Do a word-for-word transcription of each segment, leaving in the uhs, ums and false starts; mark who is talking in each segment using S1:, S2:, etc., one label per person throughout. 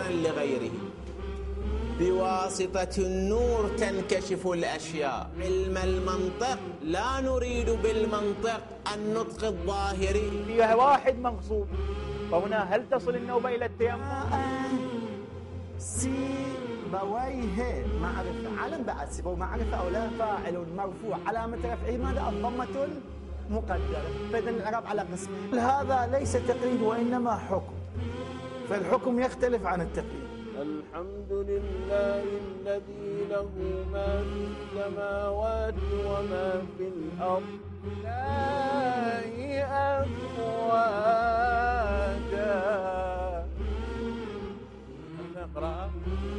S1: نورا لغيره. بواسطة النور تنكشف الأشياء. علم المنطق لا نريد بالمنطق النطق الظاهري.
S2: فيها واحد مغصوب، فهنا هل تصل النوبة إلى التيمم؟
S3: سيبويه معرفة، علم بعد سيبويه معرفة أو لا. فاعل مرفوع علامة رفعه ماذا؟ الضمة المقدرة. فإذا الإعراب على قسمين. هذا ليس تقليد وإنما حكم، فالحكم يختلف عن التقليد.
S4: الحمد لله الذي له ما في السماوات وما في الأرض لا أفواجا. نقرأ.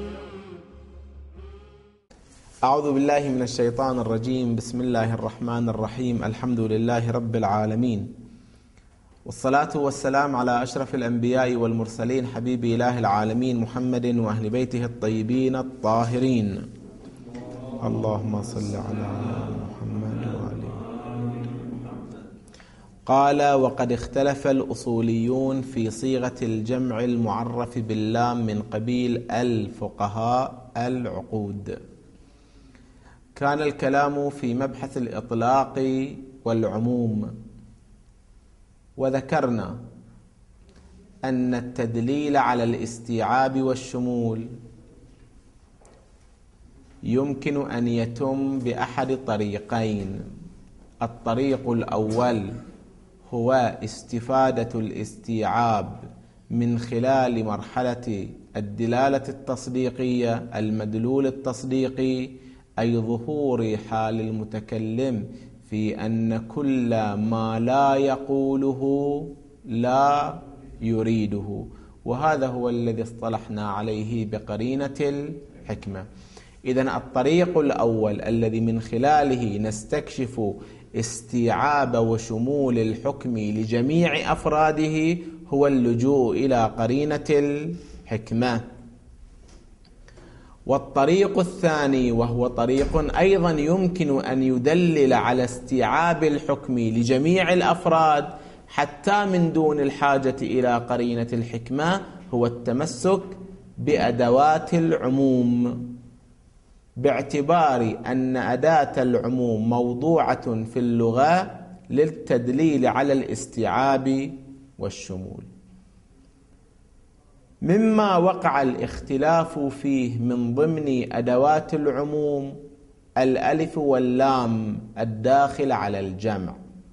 S1: أعوذ بالله من الشيطان الرجيم. بسم الله الرحمن الرحيم. الحمد لله رب العالمين، والصلاة والسلام على أشرف الأنبياء والمرسلين حبيب إله العالمين محمد وأهل بيته الطيبين الطاهرين. اللهم صل على محمد وآله. قال: وقد اختلف الأصوليون في صيغة الجمع المعرف باللام من قبيل الفقهاء العقود. كان الكلام في مبحث الإطلاق والعموم، وذكرنا أن التدليل على الاستيعاب والشمول يمكن أن يتم بأحد طريقين. الطريق الأول هو استفادة الاستيعاب من خلال مرحلة الدلالة التصديقية، المدلول التصديقي، أي ظهور حال المتكلم في أن كل ما لا يقوله لا يريده، وهذا هو الذي اصطلحنا عليه بقرينة الحكمة. إذن الطريق الأول الذي من خلاله نستكشف استيعاب وشمول الحكم لجميع أفراده هو اللجوء إلى قرينة الحكمة. والطريق الثاني وهو طريق أيضا يمكن أن يدلل على استيعاب الحكم لجميع الأفراد حتى من دون الحاجة إلى قرينة الحكمة، هو التمسك بأدوات العموم، باعتبار أن أداة العموم موضوعة في اللغة للتدليل على الاستيعاب والشمول. مما وقع الاختلاف فيه من ضمن أدوات العموم الألف واللام الداخل على الجمع.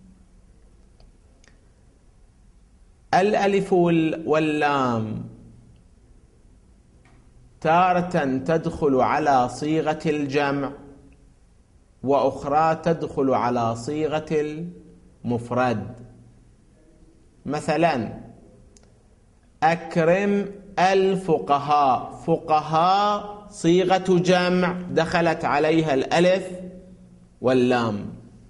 S1: الألف واللام تارة تدخل على صيغة الجمع، وأخرى تدخل على صيغة المفرد. مثلا: أكرم الفقهاء. فقهاء صيغة جمع دخلت عليها الألف واللام.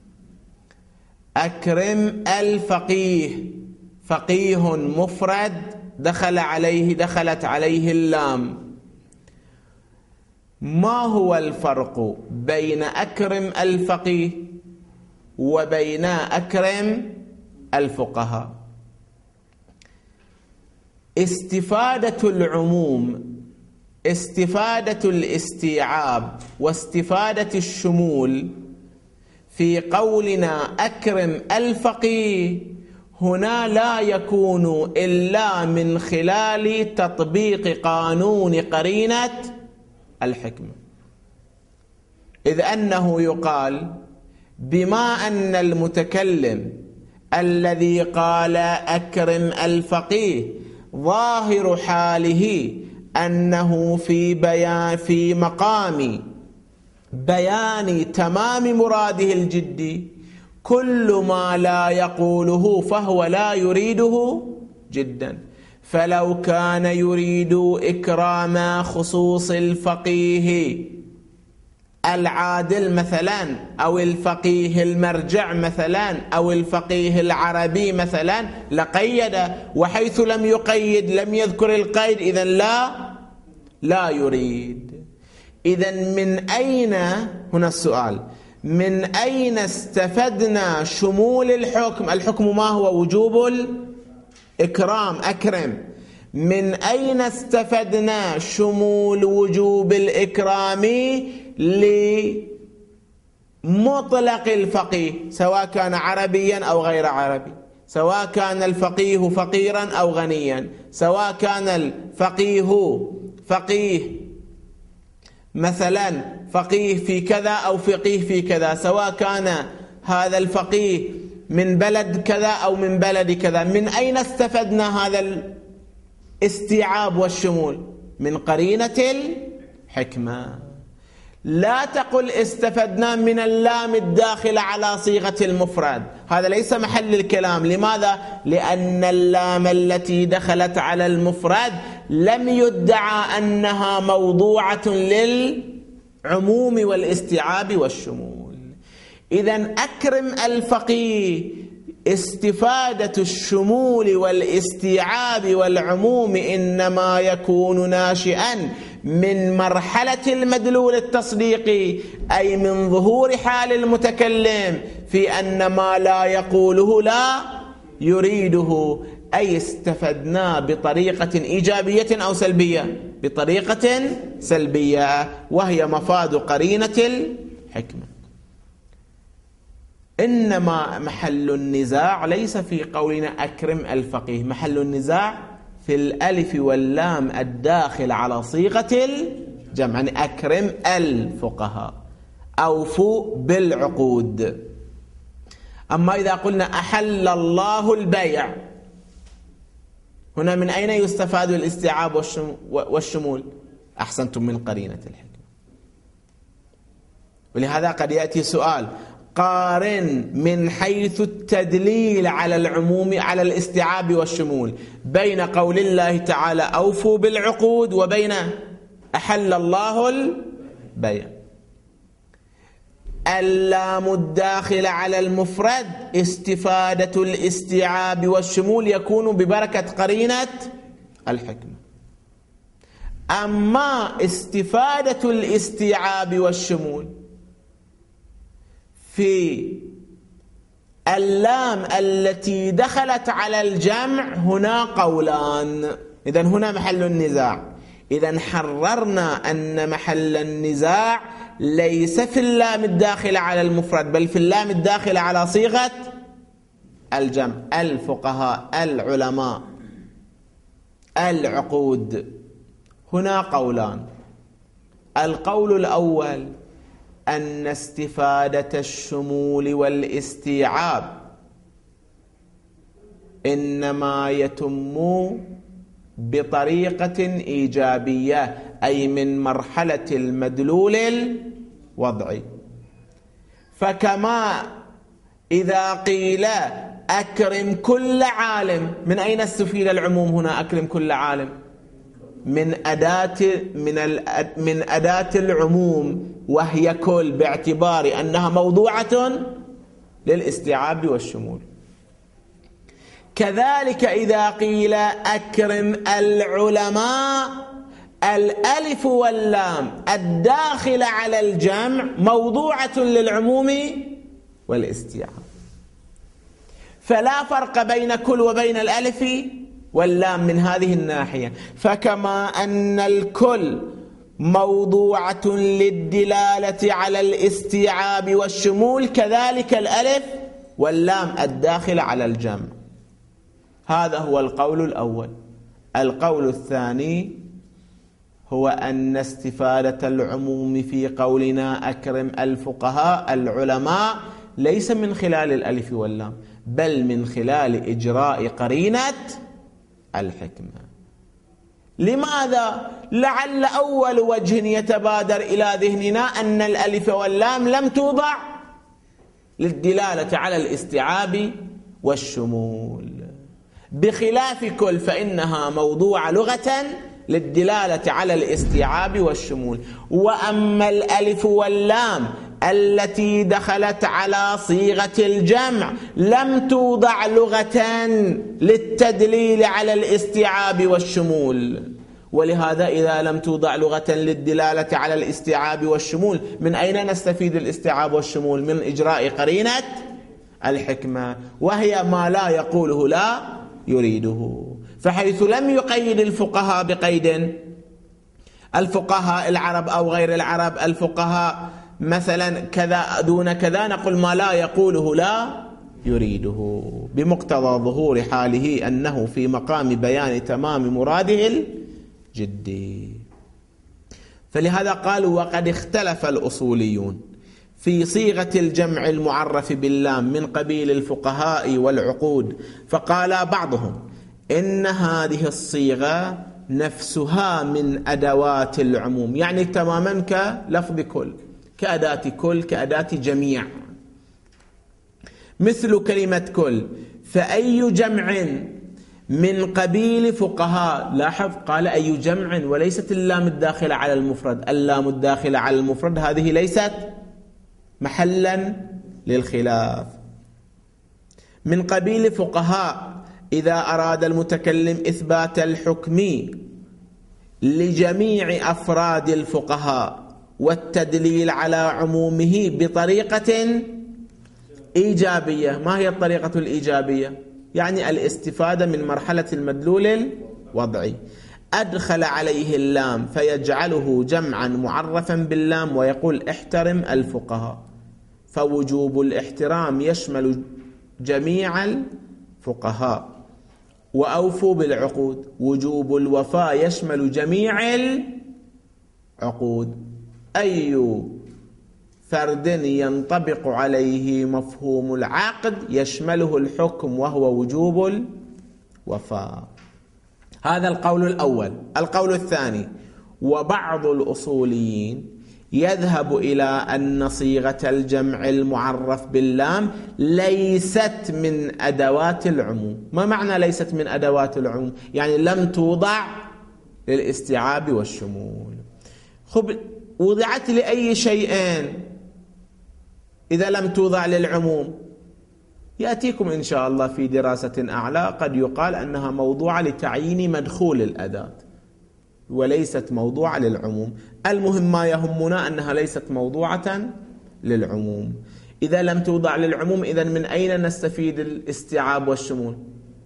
S1: أكرم الفقيه. فقيه مفرد دخل عليه دخلت عليه اللام. ما هو الفرق بين أكرم الفقيه وبين أكرم الفقهاء؟ استفادة العموم، استفادة الاستيعاب واستفادة الشمول في قولنا أكرم الفقيه هنا لا يكون إلا من خلال تطبيق قانون قرينة الحكمة، إذ أنه يقال بما أن المتكلم الذي قال أكرم الفقيه ظاهر حاله أنه في بيان في مقام بيان تمام مراده الجدي، كل ما لا يقوله فهو لا يريده جدا. فلو كان يريد إكرام خصوص الفقيه العادل مثلا، أو الفقيه المرجع مثلا، أو الفقيه العربي مثلا، لقيد، وحيث لم يقيد لم يذكر القيد، إذن لا لا يريد. إذن من أين هنا السؤال؟ من أين استفدنا شمول الحكم؟ الحكم ما هو؟ وجوب الإكرام، أكرم. من أين استفدنا شمول وجوب الإكرام لمطلق الفقيه سواء كان عربيا أو غير عربي، سواء كان الفقيه فقيرا أو غنيا، سواء كان الفقيه فقيه مثلا فقيه في كذا أو فقيه في كذا، سواء كان هذا الفقيه من بلد كذا أو من بلد كذا. من أين استفدنا هذا الاستيعاب والشمول؟ من قرينة الحكمة. لا تقل استفدنا من اللام الداخل على صيغة المفرد، هذا ليس محل الكلام. لماذا؟ لأن اللام التي دخلت على المفرد لم يدعى أنها موضوعة للعموم والاستيعاب والشمول. إذن أكرم الفقيه استفادة الشمول والاستيعاب والعموم إنما يكون ناشئا من مرحلة المدلول التصديقي، أي من ظهور حال المتكلم في أن ما لا يقوله لا يريده، أي استفدنا بطريقة إيجابية أو سلبية؟ بطريقة سلبية، وهي مفاد قرينة الحكمة. إنما محل النزاع ليس في قولنا أكرم الفقيه، محل النزاع في الألف واللام الداخل على صيغة الجمع، يعني أكرم الفقهاء، أوفوا بالعقود. أما إذا قلنا أحل الله البيع، هنا من أين يستفاد الاستيعاب والشمول؟ أحسنتم، من قرينة الحكمة. ولهذا قد يأتي سؤال: قارن من حيث التدليل على العموم على الاستيعاب والشمول بين قول الله تعالى أوفوا بالعقود وبين أحل الله البيع. اللام الداخل على المفرد استفادة الاستيعاب والشمول يكون ببركة قرينة الحكمة. أما استفادة الاستيعاب والشمول في اللام التي دخلت على الجمع هنا قولان، إذن هنا محل النزاع. إذن حررنا أن محل النزاع ليس في اللام الداخل على المفرد، بل في اللام الداخل على صيغة الجمع، الفقهاء، العلماء، العقود. هنا قولان: القول الأول أن استفادة الشمول والاستيعاب إنما يتم بطريقة إيجابية، أي من مرحلة المدلول الوضعي. فكما إذا قيل أكرم كل عالم، من أين استفيد العموم هنا؟ أكرم كل عالم من أداة من من أداة العموم، وهي كل، باعتبار أنها موضوعة للاستيعاب والشمول. كذلك إذا قيل أكرم العلماء، الألف واللام الداخل على الجمع موضوعة للعموم والاستيعاب، فلا فرق بين كل وبين الألف واللام من هذه الناحية. فكما أن الكل موضوعة للدلالة على الاستيعاب والشمول، كذلك الألف واللام الداخل على الجمع. هذا هو القول الأول. القول الثاني هو أن استفادة العموم في قولنا أكرم الفقهاء العلماء ليس من خلال الألف واللام، بل من خلال إجراء قرينة الحكمة. لماذا؟ لعل أول وجه يتبادر إلى ذهننا أن الألف واللام لم توضع للدلالة على الاستيعاب والشمول، بخلاف كل فإنها موضوع لغة للدلالة على الاستيعاب والشمول. وأما الألف واللام التي دخلت على صيغة الجمع لم توضع لغة للتدليل على الاستيعاب والشمول. ولهذا إذا لم توضع لغة للدلالة على الاستيعاب والشمول، من أين نستفيد الاستيعاب والشمول؟ من إجراء قرينة الحكمة، وهي ما لا يقوله لا يريده. فحيث لم يقيد الفقهاء بقيد، الفقهاء العرب أو غير العرب، الفقهاء مثلا كذا دون كذا، نقول ما لا يقوله لا يريده، بمقتضى ظهور حاله أنه في مقام بيان تمام مراده الجدي. فلهذا قالوا وقد اختلف الأصوليون في صيغة الجمع المعرف باللام من قبيل الفقهاء والعقود، فقال بعضهم إن هذه الصيغة نفسها من أدوات العموم، يعني تماما كلفظ كل، كأداة كل، كأداة جميع، مثل كلمة كل. فأي جمع من قبيل فقهاء، لاحظ قال أي جمع وليست اللام الداخلة على المفرد، اللام الداخلة على المفرد هذه ليست محلا للخلاف. من قبيل فقهاء إذا أراد المتكلم إثبات الحكم لجميع أفراد الفقهاء والتدليل على عمومه بطريقة إيجابية. ما هي الطريقة الإيجابية؟ يعني الاستفادة من مرحلة المدلول الوضعي، أدخل عليه اللام فيجعله جمعا معرفا باللام ويقول احترم الفقهاء، فوجوب الاحترام يشمل جميع الفقهاء. وأوفوا بالعقود، وجوب الوفاء يشمل جميع العقود. أي فرد ينطبق عليه مفهوم العقد يشمله الحكم وهو وجوب الوفاء. هذا القول الأول. القول الثاني: وبعض الأصوليين يذهب إلى أن صيغة الجمع المعرف باللام ليست من أدوات العموم. ما معنى ليست من أدوات العموم؟ يعني لم توضع للاستيعاب والشمول. خب وضعت لأي شيئين إذا لم توضع للعموم؟ يأتيكم إن شاء الله في دراسة أعلى قد يقال أنها موضوعة لتعيين مدخول الأداة وليست موضوعة للعموم. المهم ما يهمنا أنها ليست موضوعة للعموم. إذا لم توضع للعموم إذن من أين نستفيد الاستيعاب والشمول؟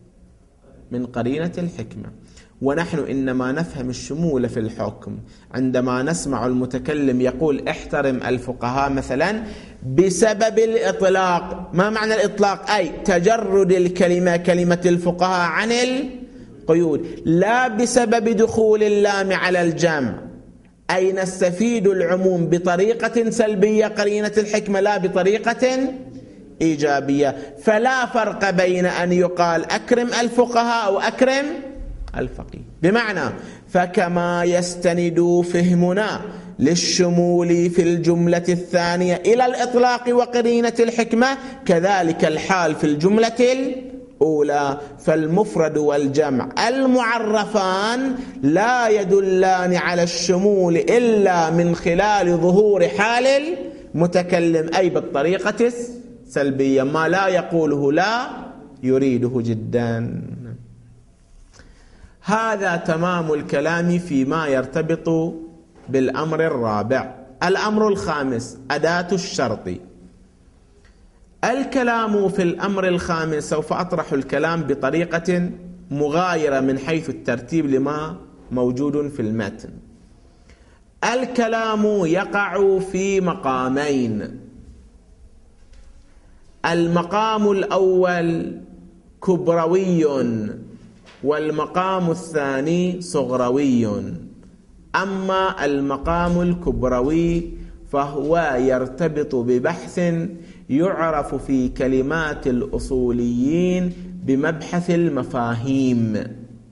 S1: من قرينة الحكمة. ونحن إنما نفهم الشمول في الحكم عندما نسمع المتكلم يقول احترم الفقهاء مثلا بسبب الإطلاق. ما معنى الإطلاق؟ أي تجرد الكلمة كلمة الفقهاء عن القيود، لا بسبب دخول اللام على الجمع. أي نستفيد العموم بطريقة سلبية قرينة الحكمة، لا بطريقة إيجابية. فلا فرق بين أن يقال أكرم الفقهاء وأكرم الفقيه. بمعنى فكما يستند فهمنا للشمول في الجملة الثانية إلى الإطلاق وقرينة الحكمة، كذلك الحال في الجملة الأولى. فالمفرد والجمع المعرفان لا يدلان على الشمول إلا من خلال ظهور حال المتكلم، أي بالطريقة السلبية، ما لا يقوله لا يريده جدا. هذا تمام الكلام فيما يرتبط بالأمر الرابع. الأمر الخامس: أداة الشرط. الكلام في الأمر الخامس سوف أطرح الكلام بطريقة مغايرة من حيث الترتيب لما موجود في المتن. الكلام يقع في مقامين: المقام الأول كبروي والمقام الثاني صغروي. أما المقام الكبروي فهو يرتبط ببحث يعرف في كلمات الأصوليين بمبحث المفاهيم.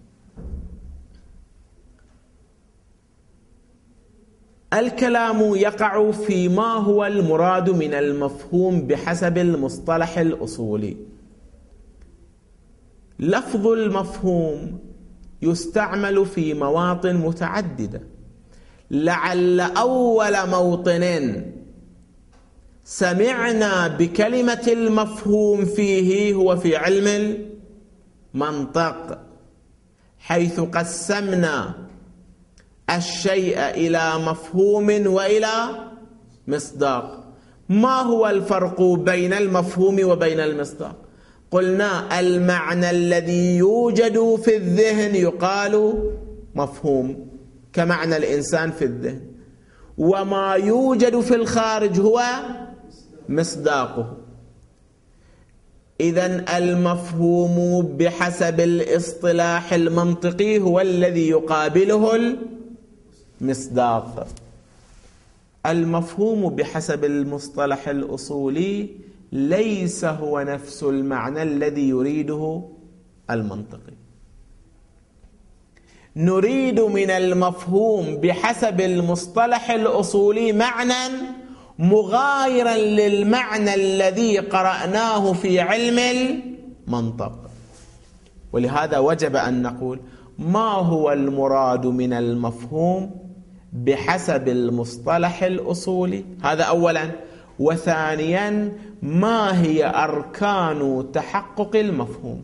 S1: الكلام يقع فيما هو المراد من المفهوم بحسب المصطلح الأصولي. لفظ المفهوم يستعمل في مواطن متعددة. لعل أول موطن سمعنا بكلمة المفهوم فيه هو في علم المنطق، حيث قسمنا الشيء إلى مفهوم وإلى مصداق. ما هو الفرق بين المفهوم وبين المصداق؟ قلنا المعنى الذي يوجد في الذهن يقال مفهوم كمعنى الإنسان في الذهن، وما يوجد في الخارج هو مصداقه. إذن المفهوم بحسب الاصطلاح المنطقي هو الذي يقابله المصداق. المفهوم بحسب المصطلح الأصولي ليس هو نفس المعنى الذي يريده المنطقي. نريد من المفهوم بحسب المصطلح الأصولي معنى مغايرا للمعنى الذي قرأناه في علم المنطق، ولهذا وجب أن نقول ما هو المراد من المفهوم بحسب المصطلح الأصولي، هذا أولا. وثانيا ما هي أركان تحقق المفهوم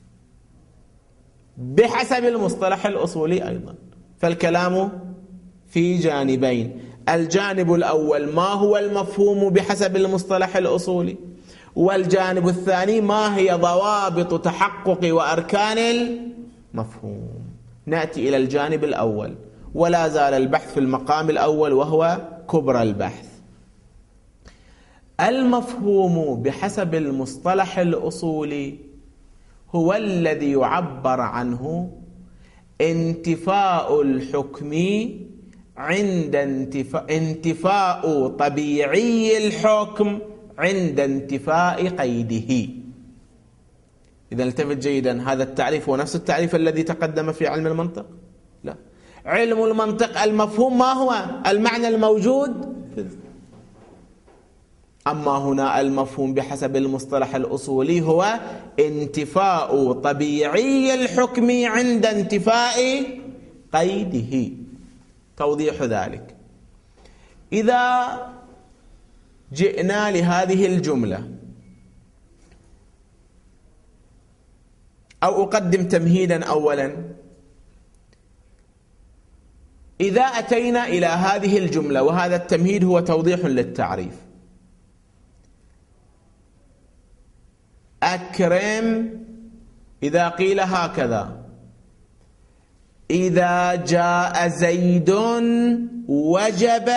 S1: بحسب المصطلح الأصولي أيضا. فالكلام في جانبين، الجانب الأول ما هو المفهوم بحسب المصطلح الأصولي، والجانب الثاني ما هي ضوابط تحقق وأركان المفهوم. نأتي إلى الجانب الأول، ولا زال البحث في المقام الأول وهو كبرى البحث. المفهوم بحسب المصطلح الأصولي هو الذي يعبر عنه انتفاء الحكم عند انتفاء, انتفاء طبيعي الحكم عند انتفاء قيده. إذا التفت جيدا، هذا التعريف هو نفس التعريف الذي تقدم في علم المنطق؟ لا. علم المنطق المفهوم ما هو؟ المعنى الموجود. أما هنا المفهوم بحسب المصطلح الأصولي هو انتفاء طبيعي الحكم عند انتفاء قيده. توضيح ذلك: إذا جئنا لهذه الجملة، أو أقدم تمهيدا أولا، إذا أتينا إلى هذه الجملة، وهذا التمهيد هو توضيح للتعريف: أكرم، إذا قيل هكذا: إذا جاء زيد وجب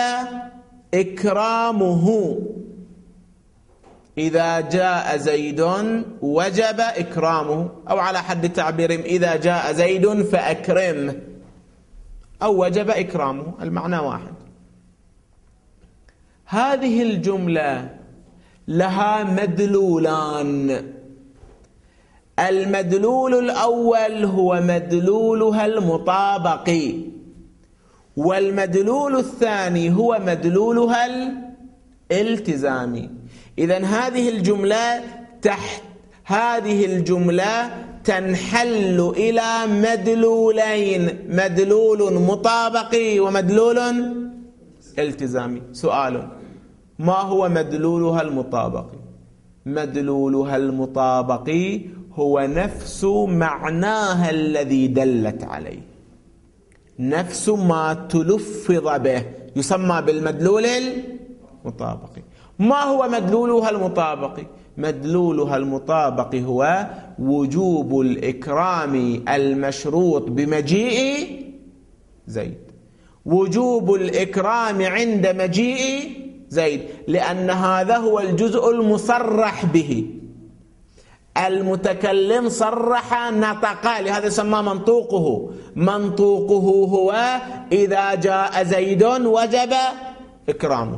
S1: إكرامه. إذا جاء زيد وجب إكرامه، أو على حد تعبيرهم إذا جاء زيد فأكرمه، أو وجب إكرامه، المعنى واحد. هذه الجملة لها مدلولان. المدلول الأول هو مدلولها المطابقي، والمدلول الثاني هو مدلولها الالتزامي. إذن هذه الجملة تحت هذه الجملة تنحل إلى مدلولين: مدلول مطابقي ومدلول التزامي. سؤال: ما هو مدلولها المطابقي؟ مدلولها المطابقي هو نفس معناها الذي دلت عليه، نفس ما تلفظ به، يسمى بالمدلول المطابقي. ما هو مدلولها المطابقي؟ مدلولها المطابقي هو وجوب الإكرام المشروط بمجيء زيد، وجوب الإكرام عند مجيء زيد، لأن هذا هو الجزء المصرح به. المتكلم صرح نطق، لهذا سمى منطوقه. منطوقه هو إذا جاء زيد وجب إكرامه،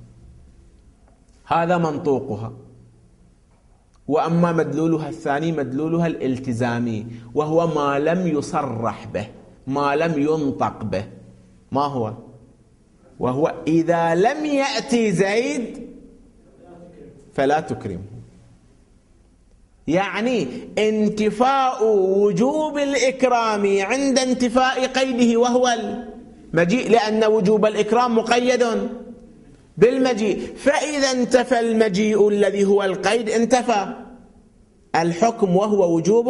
S1: هذا منطوقها. وأما مدلولها الثاني مدلولها الالتزامي، وهو ما لم يصرح به، ما لم ينطق به. ما هو؟ وهو إذا لم يأتي زيد فلا تكرمه. يعني انتفاء وجوب الإكرام عند انتفاء قيده وهو المجيء، لأن وجوب الإكرام مقيد بالمجيء. فإذا انتفى المجيء الذي هو القيد انتفى الحكم وهو وجوب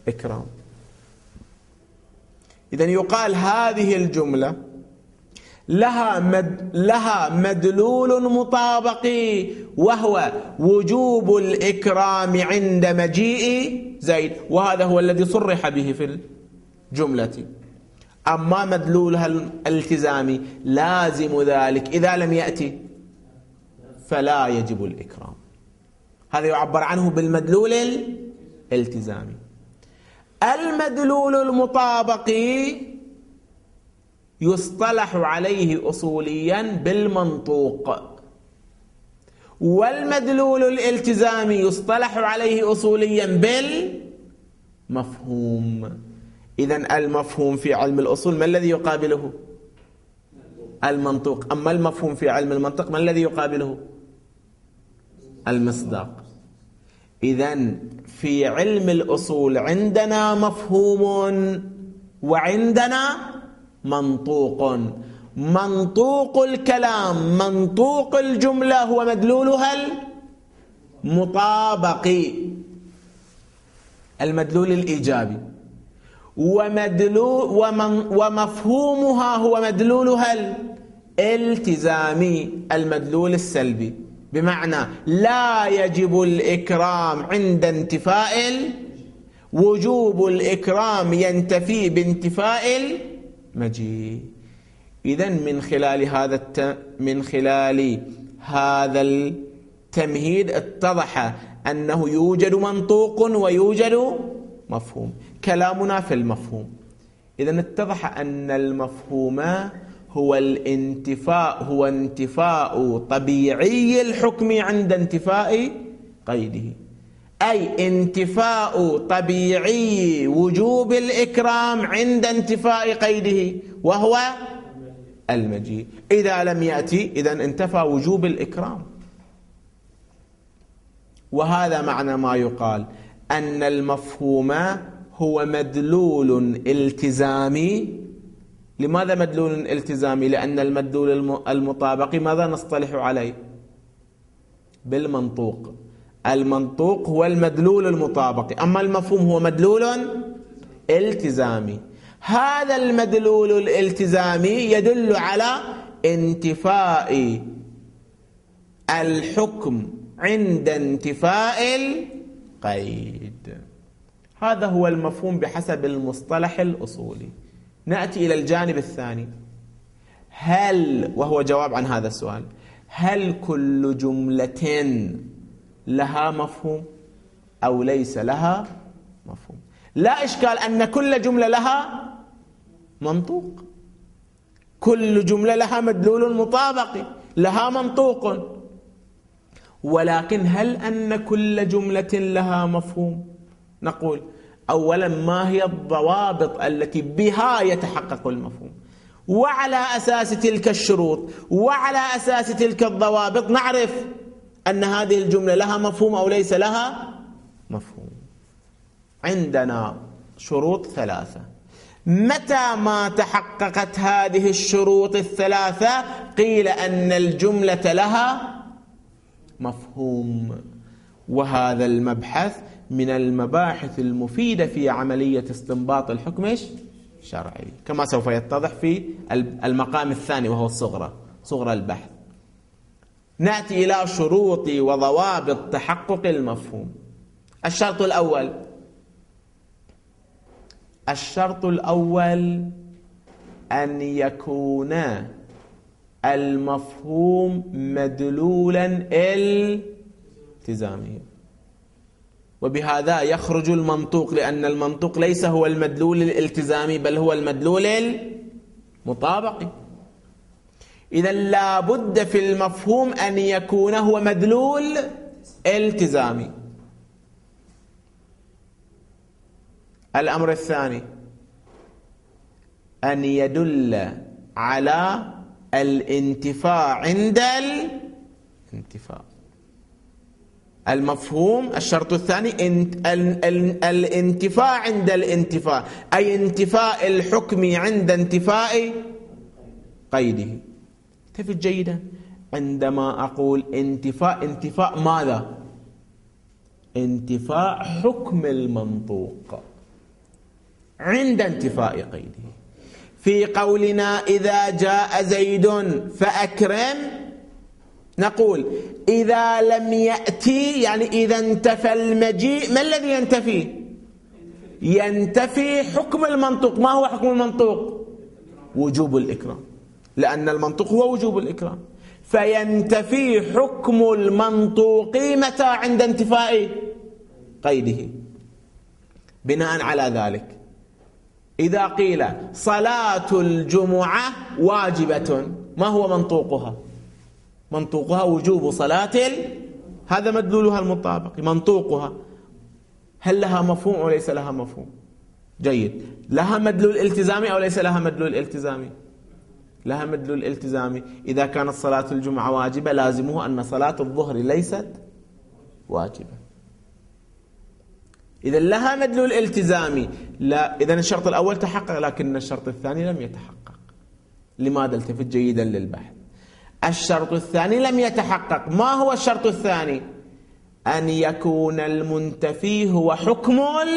S1: الإكرام. إذن يقال هذه الجملة لها مد لها مدلول مطابقي، وهو وجوب الإكرام عند مجيء زيد، وهذا هو الذي صرح به في الجملة. أما مدلولها الالتزامي لازم ذلك إذا لم يأتي فلا يجب الإكرام. هذا يعبر عنه بالمدلول الالتزامي. المدلول المطابقي يصطلح عليه أصوليا بالمنطوق، والمدلول الالتزامي يصطلح عليه أصوليا بالمفهوم. إذن المفهوم في علم الأصول ما الذي يقابله؟ المنطوق. أما المفهوم في علم المنطق ما الذي يقابله؟ المصداق. إذن في علم الأصول عندنا مفهوم وعندنا منطوق. منطوق الكلام، منطوق الجملة هو مدلولها المطابقي، المدلول الإيجابي، ومدلول ومن ومفهومها هو مدلولها الالتزامي، المدلول السلبي. بمعنى لا يجب الإكرام عند انتفاء، وجوب الإكرام ينتفي بانتفاء المجيء. إذن من خلال هذا الت... من خلال هذا التمهيد اتضح أنه يوجد منطوق ويوجد مفهوم. كلامنا في المفهوم. إذن اتضح أن المفهوم هو الانتفاء، هو انتفاء طبيعي الحكم عند انتفاء قيده، أي انتفاء طبيعي وجوب الإكرام عند انتفاء قيده وهو المجيء. إذا لم يأتي إذن انتفى وجوب الإكرام. وهذا معنى ما يقال أن المفهوم هو مدلول التزامي. لماذا مدلول التزامي؟ لأن المدلول المطابقي ماذا نصطلح عليه؟ بالمنطوق. المنطوق هو المدلول المطابقي، أما المفهوم هو مدلول التزامي. هذا المدلول الالتزامي يدل على انتفاء الحكم عند انتفاء القيد. هذا هو المفهوم بحسب المصطلح الأصولي. نأتي إلى الجانب الثاني. هل، وهو جواب عن هذا السؤال، هل كل جملة لها مفهوم أو ليس لها مفهوم؟ لا إشكال أن كل جملة لها منطوق، كل جملة لها مدلول مطابق، لها منطوق. ولكن هل أن كل جملة لها مفهوم؟ نقول أولا ما هي الضوابط التي بها يتحقق المفهوم، وعلى أساس تلك الشروط وعلى أساس تلك الضوابط نعرف أن هذه الجملة لها مفهوم أو ليس لها مفهوم. عندنا شروط ثلاثة. متى ما تحققت هذه الشروط الثلاثة قيل أن الجملة لها مفهوم. وهذا المبحث من المباحث المفيدة في عملية استنباط الحكم الشرعي، كما سوف يتضح في المقام الثاني وهو الصغرى، صغرى البحث. نأتي إلى شروط وضوابط تحقق المفهوم. الشرط الأول الشرط الأول أن يكون المفهوم مدلولا التزاميا. وبهذا يخرج المنطوق، لأن المنطوق ليس هو المدلول الالتزامي بل هو المدلول المطابقي. إذا لا بد في المفهوم أن يكون هو مدلول التزامي. الأمر الثاني أن يدل على الانتفاء عند الانتفاء. المفهوم الشرط الثاني الانتفاء عند الانتفاء، أي انتفاء الحكم عند انتفاء قيده. انتفت جيدا. عندما أقول انتفاء، انتفاء ماذا؟ انتفاء حكم المنطوق عند انتفاء قيده. في قولنا إذا جاء زيد فأكرم، نقول إذا لم يأتي يعني إذا انتفى المجيء، ما الذي ينتفي؟ ينتفي حكم المنطوق. ما هو حكم المنطوق؟ وجوب الإكرام، لأن المنطوق هو وجوب الإكرام، فينتفي حكم المنطوق متى؟ عند انتفاء قيده. بناء على ذلك إذا قيل صلاة الجمعة واجبة، ما هو منطوقها؟ منطوقها وجوب صلاة ال... هذا مدلولها المطابق، منطوقها. هل لها مفهوم أو ليس لها مفهوم؟ جيد. لها مدلول التزامي أو ليس لها مدلول التزامي؟ لها مدلول التزامي. إذا كانت صلاة الجمعة واجبة لازمه أن صلاة الظهر ليست واجبة. إذا لها مدلول التزامي. لا، إذا الشرط الأول تحقق، لكن الشرط الثاني لم يتحقق. لماذا؟ التفت جيدا للبحث. الشرط الثاني لم يتحقق. ما هو الشرط الثاني؟ أن يكون المنتفي هو حكم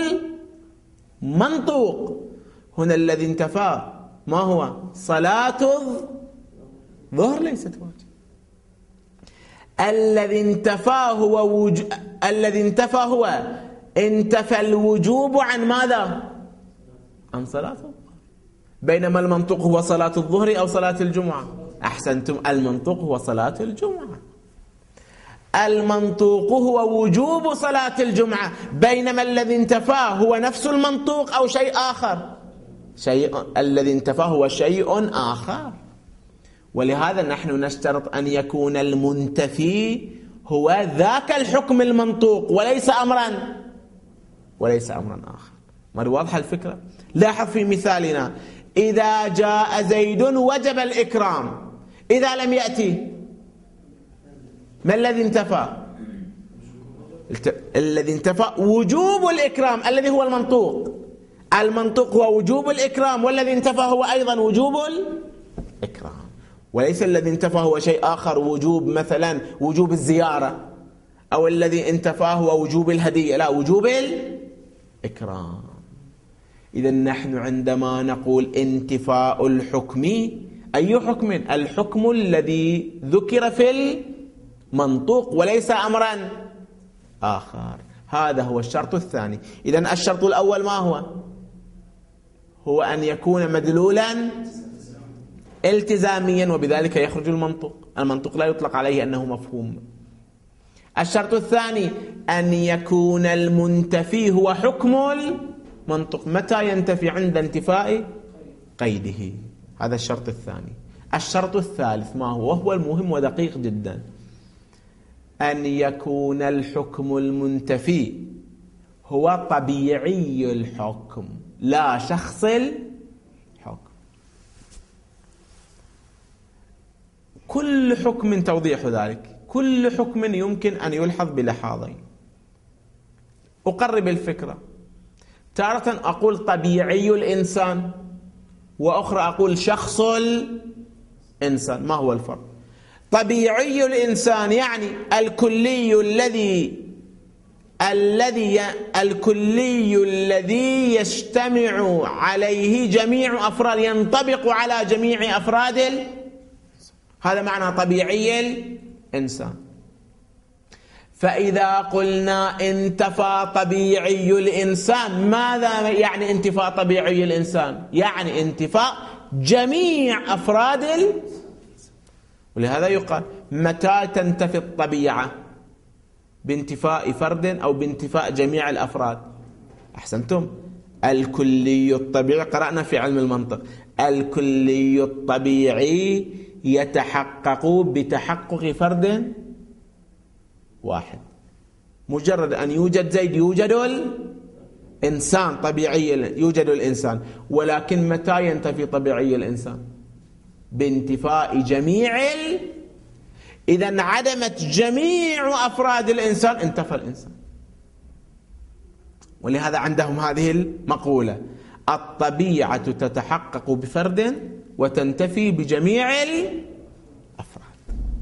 S1: المنطوق. هنا الذي انتفى ما هو؟ صلاة الظهر ليست واجب. الذي انتفى هو وج... الذي انتفى هو انتفى الوجوب عن ماذا؟ عن صلاة الظهر. بينما المنطوق هو صلاة الظهر أو صلاة الجمعة. أحسنتم، المنطوق هو صلاة الجمعة. المنطوق هو وجوب صلاة الجمعة، بينما الذي انتفاه هو نفس المنطوق أو شيء آخر. شيء الذي انتفاه هو شيء آخر. ولهذا نحن نشترط أن يكون المنتفي هو ذاك الحكم المنطوق وليس أمرا وليس أمرا آخر. ما واضحة الفكرة؟ لاحظ في مثالنا إذا جاء زيد وجب الإكرام. إذا لم يأتي ما الذي انتفى؟ الذي انتفى وجوب الإكرام الذي هو المنطوق. المنطوق هو وجوب الإكرام، والذي انتفى هو أيضا وجوب الإكرام، وليس الذي انتفى هو شيء آخر، وجوب مثلا وجوب الزيارة، أو الذي انتفى هو وجوب الهدية. لا، وجوب الإكرام. إذا نحن عندما نقول انتفاء الحكم، أي حكم؟ الحكم الذي ذكر في المنطوق وليس أمرا آخر. هذا هو الشرط الثاني. إذن الشرط الأول ما هو؟ هو أن يكون مدلولا التزاميا، وبذلك يخرج المنطوق. المنطوق لا يطلق عليه أنه مفهوم. الشرط الثاني أن يكون المنتفي هو حكم المنطوق. متى ينتفي؟ عند انتفاء قيده. هذا الشرط الثاني. الشرط الثالث ما هو؟ وهو المهم ودقيق جدا. أن يكون الحكم المنتفي هو طبيعي الحكم لا شخص الحكم. كل حكم توضيح ذلك، كل حكم يمكن أن يلحظ بلحاظين. أقرب الفكرة. تارة أقول طبيعي الإنسان، وأخرى أقول شخص الإنسان. ما هو الفرق؟ طبيعي الإنسان يعني الكلي الذي الذي الكلي الذي يجتمع عليه جميع أفراد، ينطبق على جميع أفراد. هذا معنى طبيعي الإنسان. فإذا قلنا انتفى طبيعي الإنسان، ماذا يعني انتفاء طبيعي الإنسان؟ يعني انتفاء جميع أفراد ال... ولهذا يقال متى تنتفي الطبيعة؟ بانتفاء فرد أو بانتفاء جميع الأفراد. أحسنتم. الكلي الطبيعي قرأنا في علم المنطق، الكلي الطبيعي يتحقق بتحقق فرد واحد. مجرد أن يوجد زيد يوجد الإنسان طبيعي، يوجد الإنسان. ولكن متى ينتفي طبيعي الإنسان؟ بانتفاء جميع ال... إذا عدمت جميع أفراد الإنسان انتفى الإنسان. ولهذا عندهم هذه المقولة: الطبيعة تتحقق بفرد وتنتفي بجميع الأفراد.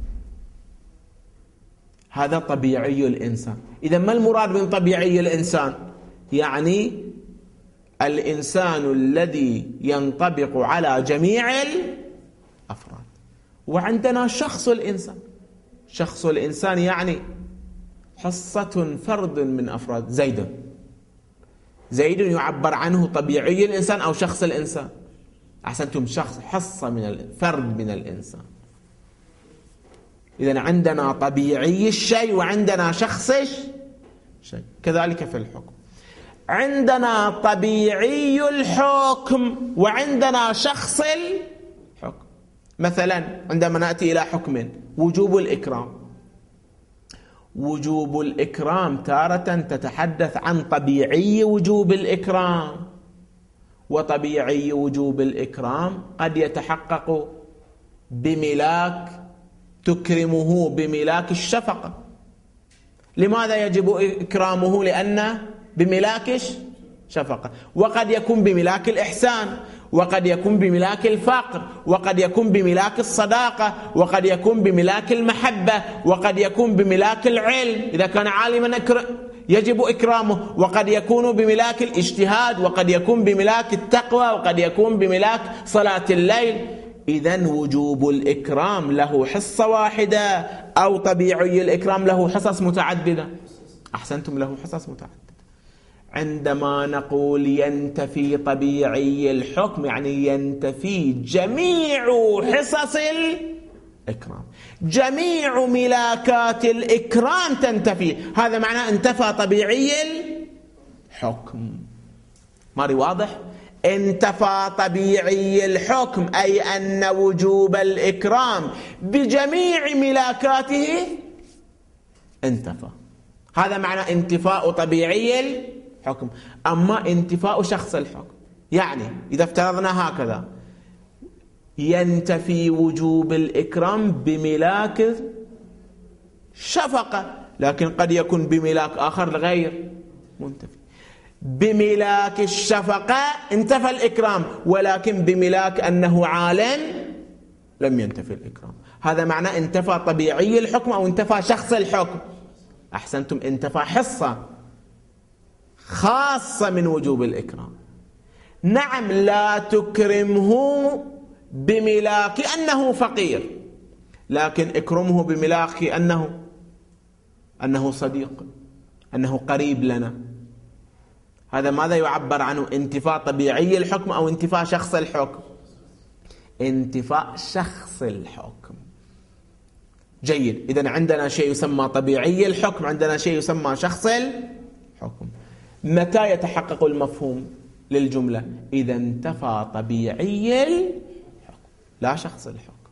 S1: هذا طبيعي الإنسان. إذا ما المراد من طبيعي الإنسان؟ يعني الإنسان الذي ينطبق على جميع الأفراد. وعندنا شخص الإنسان. شخص الإنسان يعني حصة فرد من أفراد زيد. زيد يعبر عنه طبيعي الإنسان أو شخص الإنسان. أحسنتم، شخص، حصة من الفرد من الإنسان. إذن عندنا طبيعي الشيء وعندنا شخص الشيء. كذلك في الحكم، عندنا طبيعي الحكم وعندنا شخص الحكم. مثلا عندما نأتي إلى حكم وجوب الإكرام، وجوب الإكرام تارة تتحدث عن طبيعي وجوب الإكرام، وطبيعي وجوب الإكرام قد يتحقق بملاك تكرمه بملاك الشفقة. لماذا يجب إكرامه؟ لأن بملاك الشفقة. وقد يكون بملاك الإحسان، وقد يكون بملاك الفقر، وقد يكون بملاك الصداقة، وقد يكون بملاك المحبة، وقد يكون بملاك العلم إذا كان عالما يجب إكرامه، وقد يكون بملاك الاجتهاد، وقد يكون بملاك التقوى، وقد يكون بملاك صلاة الليل. إذن وجوب الإكرام له حصة واحدة أو طبيعي الإكرام له حصص متعددة؟ أحسنتم، له حصص متعددة. عندما نقول ينتفي طبيعي الحكم يعني ينتفي جميع حصص الإكرام، جميع ملاكات الإكرام تنتفي. هذا معناه انتفى طبيعي الحكم. ماري واضح؟ انتفى طبيعي الحكم أي أن وجوب الإكرام بجميع ملاكاته انتفى. هذا معنى انتفاء طبيعي الحكم. أما انتفاء شخص الحكم يعني إذا افترضنا هكذا، ينتفي وجوب الإكرام بملاك شفقة، لكن قد يكون بملاك آخر غير منتفي. بملاك الشفقة انتفى الإكرام، ولكن بملاك أنه عالم لم ينتفي الإكرام. هذا معنى انتفى طبيعي الحكم أو انتفى شخص الحكم. أحسنتم، انتفى حصة خاصة من وجوب الإكرام. نعم، لا تكرمه بملاك أنه فقير، لكن اكرمه بملاك أنه أنه صديق، أنه قريب لنا. هذا ماذا يعبر عنه؟ انتفاء طبيعي الحكم أو انتفاء شخص الحكم؟ انتفاء شخص الحكم. جيد، إذن عندنا شيء يسمى طبيعي الحكم، عندنا شيء يسمى شخص الحكم. متى يتحقق المفهوم للجملة؟ إذا انتفى طبيعي الحكم لا شخص الحكم.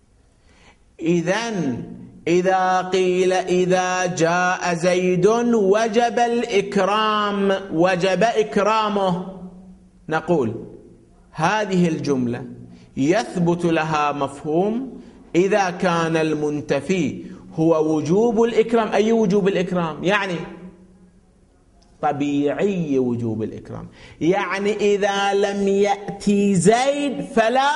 S1: إذن إذا قيل إذا جاء زيد وجب الإكرام، وجب إكرامه، نقول هذه الجملة يثبت لها مفهوم إذا كان المنتفي هو وجوب الإكرام. أي وجوب الإكرام؟ يعني طبيعي وجوب الإكرام. يعني إذا لم يأتي زيد فلا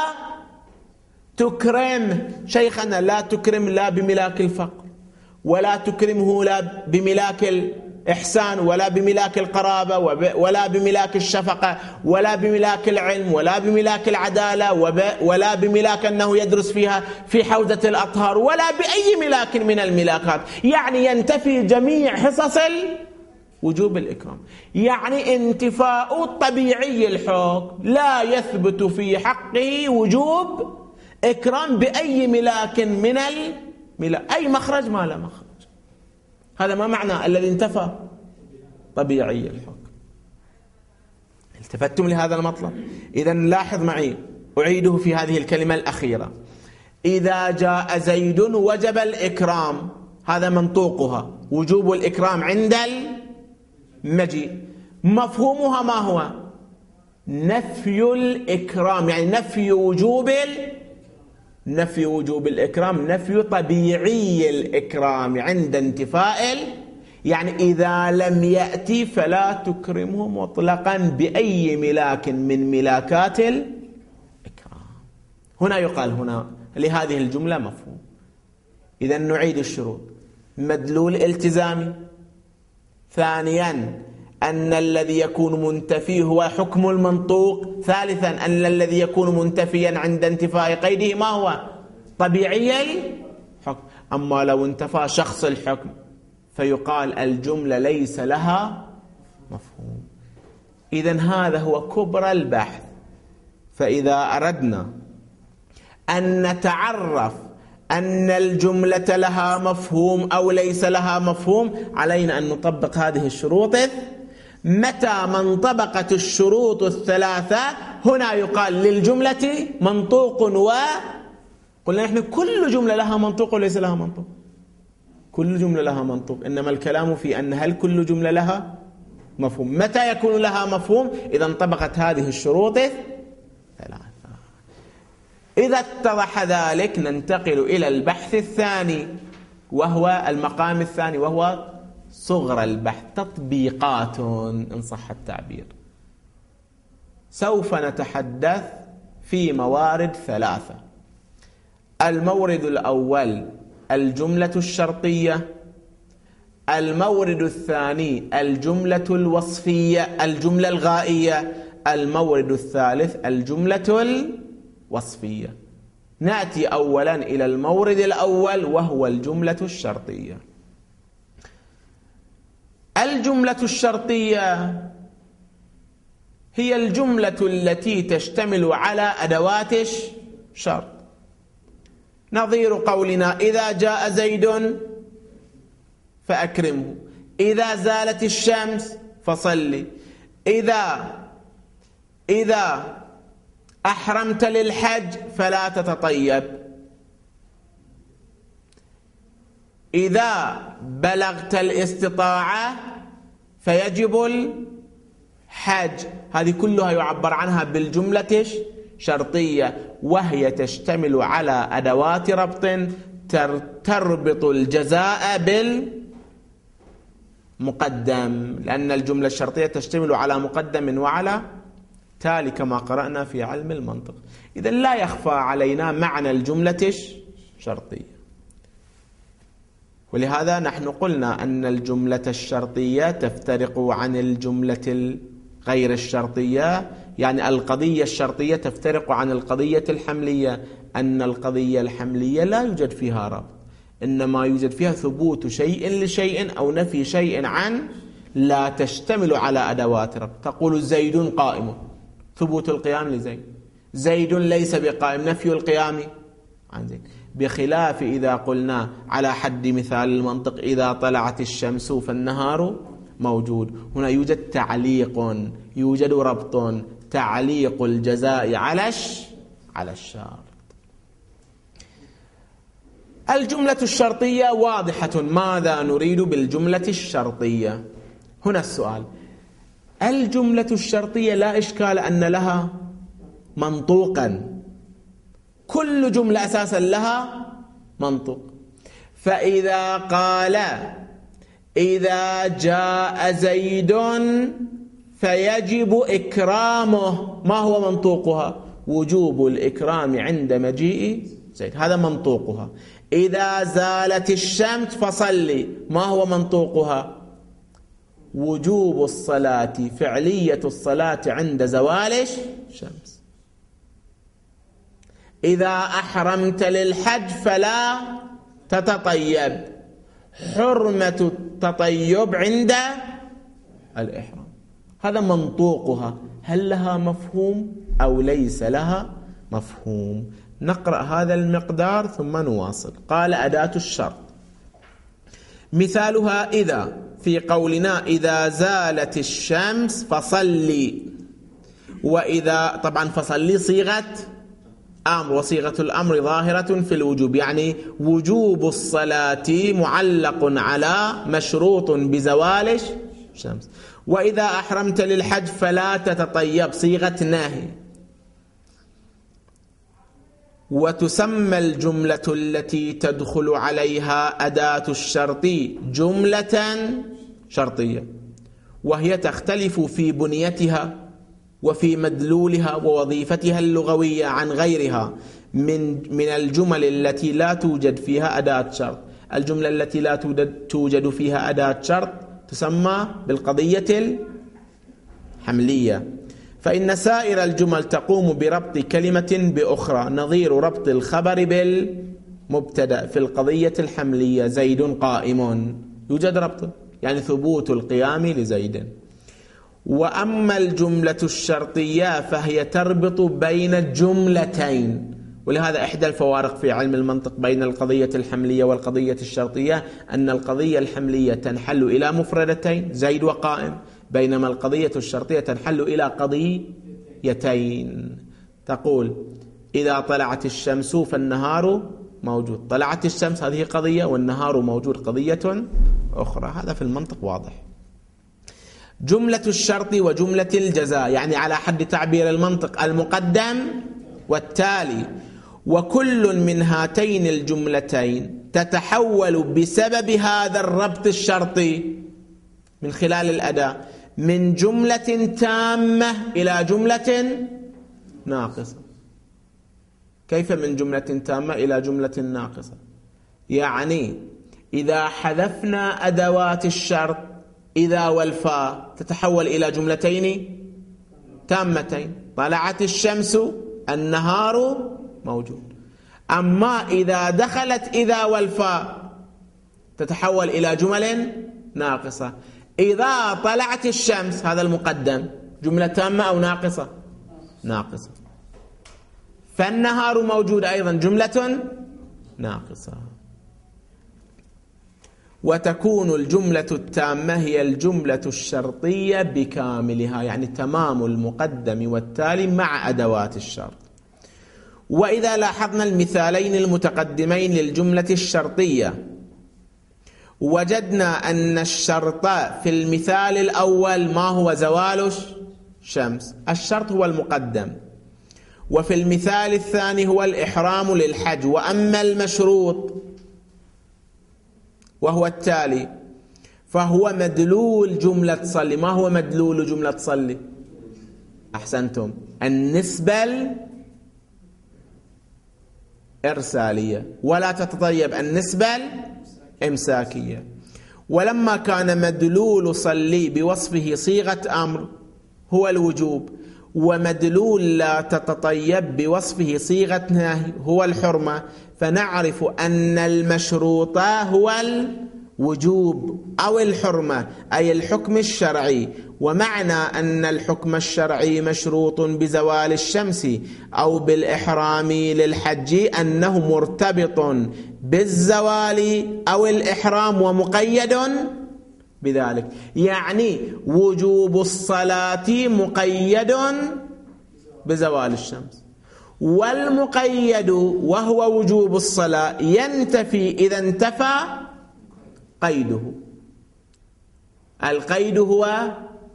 S1: تكرم. شيخنا لا تكرم لا بملاك الفقر، ولا تكرمه لا بملاك الإحسان، ولا بملاك القرابة، ولا بملاك الشفقة، ولا بملاك العلم، ولا بملاك العدالة، ولا بملاك أنه يدرس فيها في حوزة الأطهار، ولا بأي ملاك من الملاكات. يعني ينتفي جميع حصص وجوب الإكرام. يعني انتفاء طبيعي الحكم لا يثبت في حقه وجوب إكرام بأي ملاك من الملاك، أي مخرج ما لا مخرج. هذا ما معنى الذي انتفى طبيعي الحكم. التفتم لهذا المطلب؟ إذن لاحظ معي، أعيده في هذه الكلمة الأخيرة. إذا جاء زيد وجب الإكرام، هذا منطوقها وجوب الإكرام عند المجيء. مفهومها ما هو؟ نفي الإكرام، يعني نفي وجوب نفي وجوب الإكرام، نفي طبيعي الإكرام عند انتفاء. يعني إذا لم يأتي فلا تكرمه مطلقا بأي ملاك من ملاكات الإكرام. هنا يقال هنا لهذه الجملة مفهوم. إذا نعيد الشروط. مدلول التزامي. ثانيا أن الذي يكون منتفي هو حكم المنطوق. ثالثا أن الذي يكون منتفيا عند انتفاء قيده ما هو؟ طبيعي الحكم. أما لو انتفى شخص الحكم فيقال الجملة ليس لها مفهوم. إذن هذا هو كبر البحث. فإذا أردنا أن نتعرف أن الجملة لها مفهوم أو ليس لها مفهوم علينا أن نطبق هذه الشروط. متى ما انطبقت الشروط الثلاثة هنا يقال للجملة منطوق. و قلنا نحن كل جملة لها منطوق وليس لها منطوق. كل جملة لها منطوق، إنما الكلام في أن هل كل جملة لها مفهوم. متى يكون لها مفهوم؟ إذا انطبقت هذه الشروط الثلاثة. إذا اتضح ذلك ننتقل إلى البحث الثاني، وهو المقام الثاني، وهو صغر البحث، تطبيقات إن صح التعبير. سوف نتحدث في موارد ثلاثة. المورد الأول الجملة الشرطية، المورد الثاني الجملة الوصفية الجملة الغائية، المورد الثالث الجملة الوصفية. نأتي أولا إلى المورد الأول وهو الجملة الشرطية. الجملة الشرطية هي الجملة التي تشتمل على أدوات الشرط، نظير قولنا إذا جاء زيد فأكرمه، إذا زالت الشمس فصلي، إذا إذا أحرمت للحج فلا تتطيب، إذا بلغت الاستطاعة فيجب الحج. هذه كلها يعبر عنها بالجملة الشرطية، وهي تشتمل على أدوات ربط تربط الجزاء بالمقدم، لأن الجملة الشرطية تشتمل على مقدم وعلى تالي كما قرأنا في علم المنطق. إذن لا يخفى علينا معنى الجملة الشرطية، ولهذا نحن قلنا أن الجملة الشرطية تفترق عن الجملة غير الشرطية، يعني القضية الشرطية تفترق عن القضية الحملية، أن القضية الحملية لا يوجد فيها ربط، إنما يوجد فيها ثبوت شيء لشيء أو نفي شيء عن، لا تشتمل على أدوات ربط. تقول زيد قائم، ثبوت القيام لزيد، زيد ليس بقائم، نفي القيام عن زيد. بخلاف إذا قلنا على حد مثال المنطق إذا طلعت الشمس فالنهار موجود، هنا يوجد تعليق، يوجد ربط، تعليق الجزاء على على الشرط. الجملة الشرطية واضحة. ماذا نريد بالجملة الشرطية؟ هنا السؤال. الجملة الشرطية لا إشكال أن لها منطوقا، كل جملة أساسا لها منطوق. فإذا قال إذا جاء زيد فيجب إكرامه، ما هو منطوقها؟ وجوب الإكرام عند مجيء زيد، هذا منطوقها. إذا زالت الشمس فصلي، ما هو منطوقها؟ وجوب الصلاة، فعلية الصلاة عند زوال الشمس. إذا أحرمت للحج فلا تتطيب، حرمة التطيب عند الإحرام، هذا منطوقها. هل لها مفهوم أو ليس لها مفهوم؟ نقرأ هذا المقدار ثم نواصل. قال أداة الشرط مثالها إذا، في قولنا إذا زالت الشمس فصلي، وإذا طبعا فصلي صيغة أمر، وصيغة الأمر ظاهرة في الوجوب، يعني وجوب الصلاة معلق على مشروط بزوال الشمس. وإذا أحرمت للحج فلا تتطيب، صيغة نهي. وتسمى الجملة التي تدخل عليها أداة الشرط جملة شرطية، وهي تختلف في بنيتها وفي مدلولها ووظيفتها اللغوية عن غيرها من من الجمل التي لا توجد فيها أداة شرط. الجملة التي لا توجد فيها أداة شرط تسمى بالقضية حملية. فإن سائر الجمل تقوم بربط كلمة بأخرى، نظير ربط الخبر بالمبتدأ في القضية الحملية زيد قائم، يوجد ربط يعني ثبوت القيام لزيد. وأما الجملة الشرطية فهي تربط بين الجملتين، ولهذا إحدى الفوارق في علم المنطق بين القضية الحملية والقضية الشرطية أن القضية الحملية تنحل إلى مفردتين زيد وقائم، بينما القضية الشرطية تنحل إلى قضيتين. تقول إذا طلعت الشمس فالنهار موجود، طلعت الشمس هذه قضية والنهار موجود قضية أخرى، هذا في المنطق واضح. جملة الشرط وجملة الجزاء يعني على حد تعبير المنطق المقدم والتالي، وكل من هاتين الجملتين تتحول بسبب هذا الربط الشرطي من خلال الأداة من جملة تامة إلى جملة ناقصة. كيف من جملة تامة إلى جملة ناقصة؟ يعني إذا حذفنا أدوات الشرط إذا والفاء تتحول إلى جملتين تامتين، طلعت الشمس النهار موجود. أما إذا دخلت إذا والفاء تتحول إلى جمل ناقصة. إذا طلعت الشمس هذا المقدم جملة تامة أو ناقصة؟ ناقصة. فالنهار موجود أيضا جملة ناقصة. وتكون الجملة التامة هي الجملة الشرطية بكاملها، يعني تمام المقدم والتالي مع أدوات الشرط. وإذا لاحظنا المثالين المتقدمين للجملة الشرطية وجدنا أن الشرط في المثال الأول ما هو زوال الشمس، الشرط هو المقدم، وفي المثال الثاني هو الإحرام للحج. وأما المشروط وهو التالي فهو مدلول جملة صلي. ما هو مدلول جملة صلي؟ أحسنتم، النسبة الإرسالية، ولا تتطيب النسبة الإمساكية. ولما كان مدلول صلي بوصفه صيغة أمر هو الوجوب، ومدلول لا تتطيب بوصفه صيغة نهي هو الحرمة، فنعرف أن المشروط هو الوجوب أو الحرمة أي الحكم الشرعي. ومعنى أن الحكم الشرعي مشروط بزوال الشمس أو بالإحرام للحج أنه مرتبط بالزوال أو الإحرام ومقيد بذلك، يعني وجوب الصلاة مقيد بزوال الشمس، والمقيد وهو وجوب الصلاة ينتفي إذا انتفى قيده. القيد هو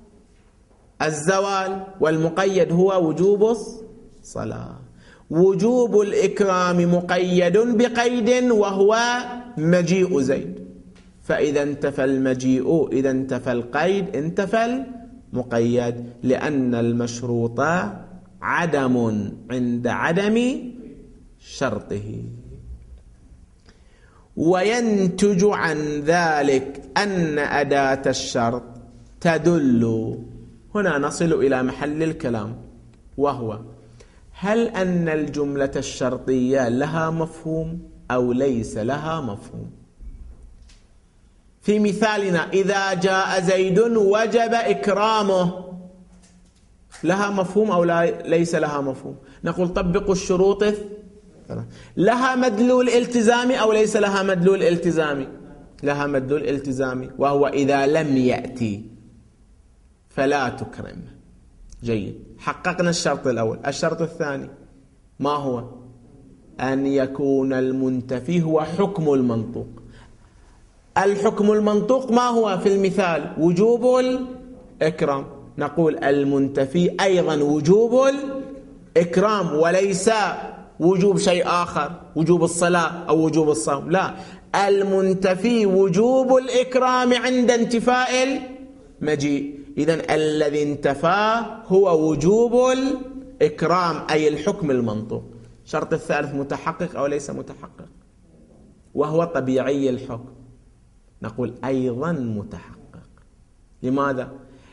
S1: الزوال والمقيد هو وجوب الصلاة. وجوب الإكرام مقيد بقيد وهو مجيء زيد، فإذا انتفى المجيء إذا انتفى القيد انتفى المقيد، لأن المشروط عدم عند عدم شرطه. وينتج عن ذلك أن أداة الشرط تدل. هنا نصل إلى محل الكلام، وهو هل أن الجملة الشرطية لها مفهوم أو ليس لها مفهوم؟ في مثالنا إذا جاء زيد وجب إكرامه، لها مفهوم أو لا ليس لها مفهوم؟ نقول طبقوا الشروط. لها مدلول التزامي أو ليس لها مدلول التزامي؟ لها مدلول التزامي، وهو إذا لم يأتي فلا تكرم. جيد، حققنا الشرط الأول. الشرط الثاني ما هو؟ أن يكون المنتفي هو حكم المنطوق. الحكم المنطوق ما هو في المثال؟ وجوب الإكرام. نقول المنتفي أيضا وجوب الإكرام وليس وجوب شيء آخر، وجوب الصلاة أو وجوب الصوم، لا، المنتفي وجوب الإكرام عند انتفاء المجيء. إذن الذي انتفى هو وجوب الإكرام أي الحكم المنطوق. الشرط الثالث متحقق أو ليس متحقق؟ وهو طبيعي الحكم. نقول أيضا متحقق. لماذا؟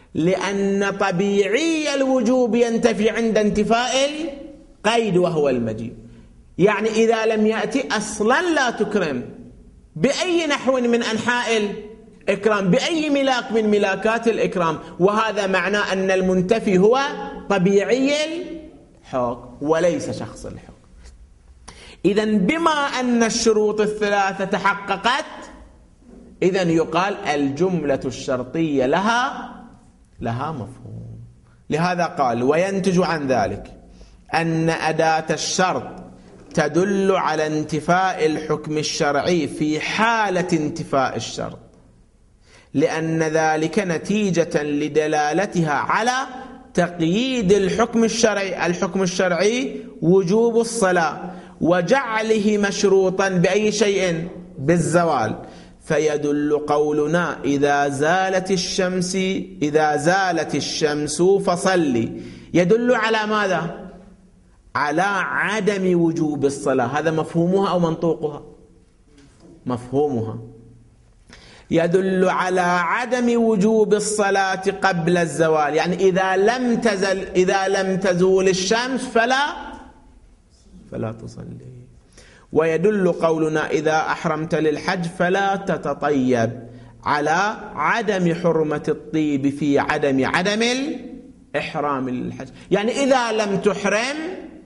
S1: لأن طبيعي الوجوب ينتفي عند انتفاء القيد وهو المجيء. يعني إذا لم يأتي أصلا لا تكرم بأي نحو من أنحاء الإكرام، بأي ملاك من ملاكات الإكرام، وهذا معناه أن المنتفي هو طبيعي الحكم وليس شخص الحكم. إذن بما أن الشروط الثلاثة تحققت، إذن يقال الجملة الشرطية لها لها مفهوم. لهذا قال وينتج عن ذلك أن أداة الشرط تدل على انتفاء الحكم الشرعي في حالة انتفاء الشرط، لأن ذلك نتيجة لدلالتها على تقييد الحكم الشرعي. الحكم الشرعي وجوب الصلاة وجعله مشروطا بأي شيء؟ بالزوال. فيدل قولنا إذا زالت الشمس إذا زالت الشمس فصلي يدل على ماذا؟ على عدم وجوب الصلاة. هذا مفهومها أو منطوقها؟ مفهومها. يدل على عدم وجوب الصلاة قبل الزوال، يعني إذا لم تزل إذا لم تزول الشمس فلا فلا تصلي. ويدل قولنا إذا أحرمت للحج فلا تتطيب على عدم حرمة الطيب في عدم عدم الإحرام للحج، يعني إذا لم تحرم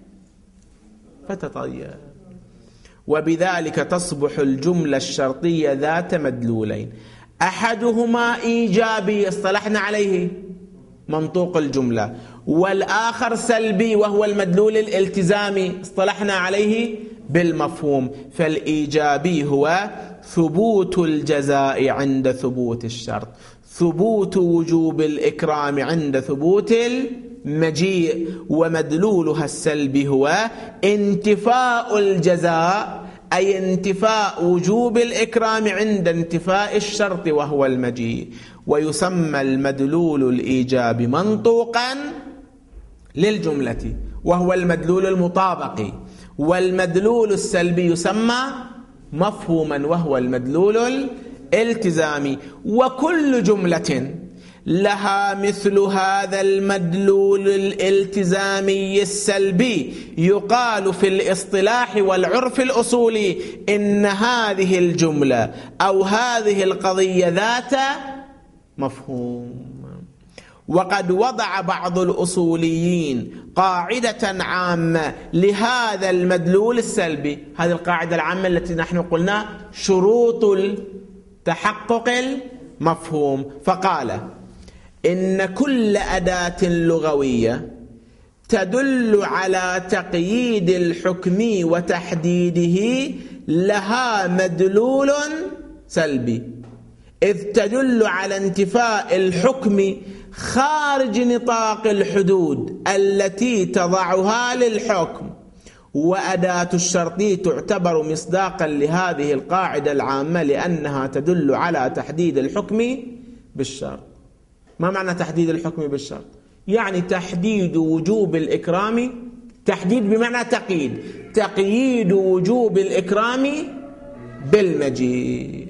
S1: فتطيب. وبذلك تصبح الجملة الشرطية ذات مدلولين، أحدهما إيجابي اصطلحنا عليه منطوق الجملة، والآخر سلبي وهو المدلول الالتزامي اصطلحنا عليه بالمفهوم. فالإيجابي هو ثبوت الجزاء عند ثبوت الشرط، ثبوت وجوب الإكرام عند ثبوت المجيء، ومدلولها السلبي هو انتفاء الجزاء أي انتفاء وجوب الإكرام عند انتفاء الشرط وهو المجيء. ويسمى المدلول الإيجابي منطوقا للجملة وهو المدلول المطابقي، والمدلول السلبي يسمى مفهوما وهو المدلول الالتزامي. وكل جملة لها مثل هذا المدلول الالتزامي السلبي يقال في الاصطلاح والعرف الأصولي إن هذه الجملة أو هذه القضية ذات مفهوم. وقد وضع بعض الأصوليين قاعدة عامة لهذا المدلول السلبي. هذه القاعدة العامة التي نحن قلنا شروط تحقق المفهوم، فقال إن كل أداة لغوية تدل على تقييد الحكم وتحديده لها مدلول سلبي، إذ تدل على انتفاء الحكم خارج نطاق الحدود التي تضعها للحكم. وأداة الشرط تعتبر مصداقا لهذه القاعدة العامة لأنها تدل على تحديد الحكم بالشرط. ما معنى تحديد الحكم بالشرط؟ يعني تحديد وجوب الإكرام، تحديد بمعنى تقييد، تقييد وجوب الإكرام بالمجيء.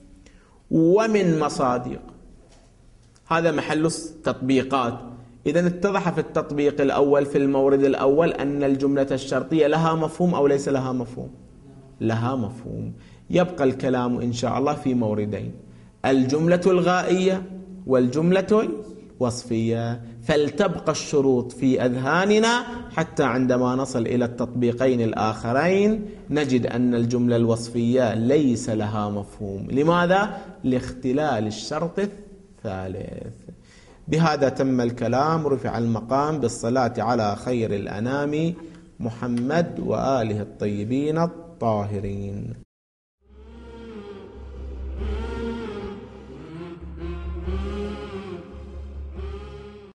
S1: ومن مصادق هذا محل التطبيقات. إذن اتضح في التطبيق الأول في المورد الأول أن الجملة الشرطية لها مفهوم أو ليس لها مفهوم؟ لها مفهوم. يبقى الكلام إن شاء الله في موردين، الجملة الغائية والجملة الوصفية، فلتبقى الشروط في أذهاننا حتى عندما نصل إلى التطبيقين الآخرين نجد أن الجملة الوصفية ليس لها مفهوم. لماذا؟ لاختلال الشرط الثالث. بهذا تم الكلام. رفع المقام بالصلاة على خير الأنام محمد وآله الطيبين الطاهرين.